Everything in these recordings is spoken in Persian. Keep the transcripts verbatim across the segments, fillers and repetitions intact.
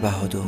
بهادر.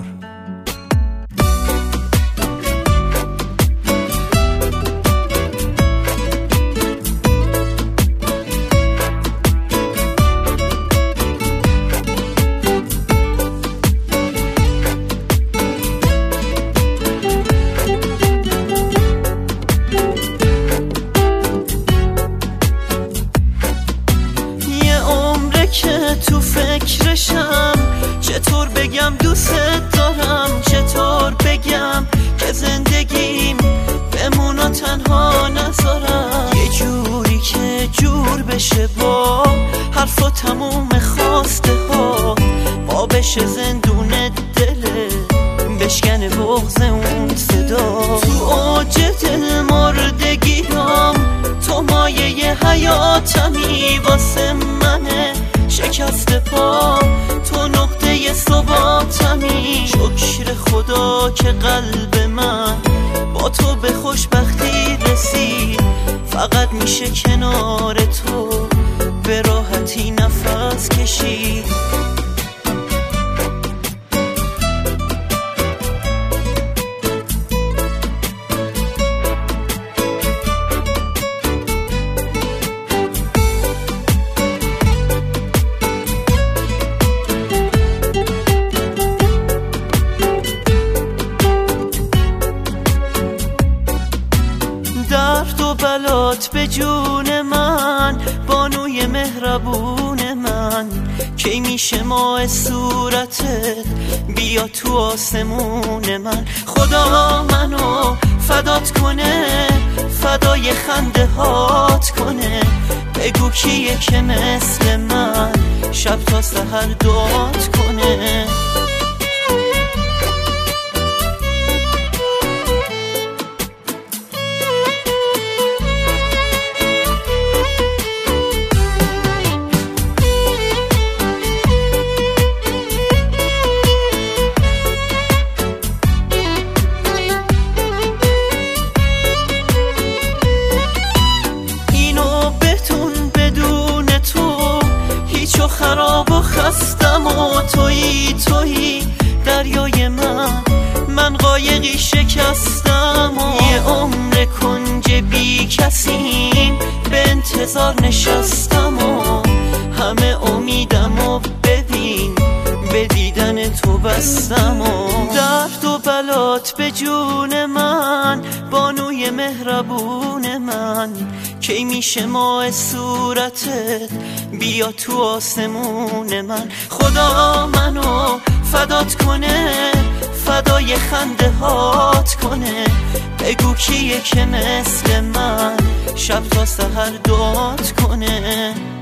که تو فکرشم، چطور بگم دوست دارم، چطور بگم که زندگیم بمونا تنها نذارم. یه جوری که جور بشه با حرف و تموم خواسته ها، با بشه زندون دله بشکنه بغض اون صدا. تو اوج دل مردگیام تو مایه حیاتمی، واسه منه شکست پا تو نقطه ثباتمی. شکر خدا که قلب من با تو به خوشبختی رسید، فقط میشه کنار تو به راحتی نفس کشید. درد و بلات به جون من، بانوی مهربون من، کی میشه ماه صورتت بیا تو آسمون من. خدا منو فدات کنه، فدای خنده هات کنه، بگو کیه که مثل من شب تا سحر داد کنه. چو خراب و خستم و تویی تویی دریای من، من قایقی شکستم و یه عمر کنج بی کسیم به انتظار نشستم و همه امیدم و ببین به دیدن تو بستم. و درد و بلات به جون من، بانوی مهربون من، کی میشه ماه صورتت بیا تو آسمون من. خدا منو فدات کنه، فدای خنده هات کنه، بگو کیه که مثل من شب تا سحر داد کنه.